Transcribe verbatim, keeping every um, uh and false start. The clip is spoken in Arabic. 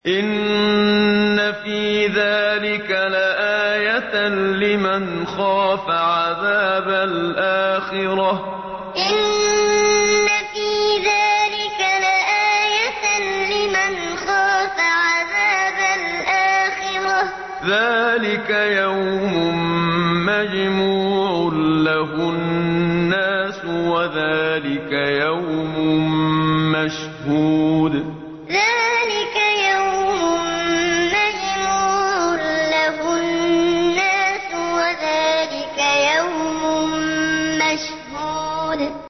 إِنَّ فِي ذَٰلِكَ لَآيَةً لِّمَنْ خَافَ عَذَابَ الْآخِرَةِ ۚ ذَٰلِكَ يَوْمٌ مَّجْمُوعٌ لَّهُ النَّاسُ وَذَٰلِكَ يَوْمٌ مَّشْهُودٌ